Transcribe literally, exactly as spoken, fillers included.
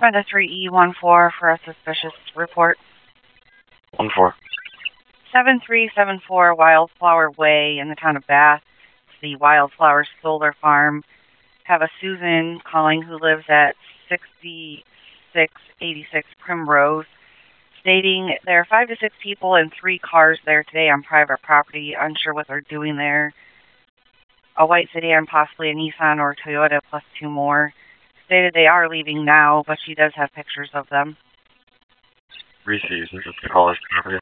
Brenda three E one four for a suspicious report. One four. seven three seven four Wildflower Way in the town of Bath. It's the Wildflower Solar Farm. Have a Susan calling who lives at sixty-six eighty-six Primrose, stating there are five to six people and three cars there today on private property, unsure what they're doing there. A white sedan, possibly a Nissan or a Toyota, plus two more. Stated they are leaving now, but she does have pictures of them. Received. This is the caller's property.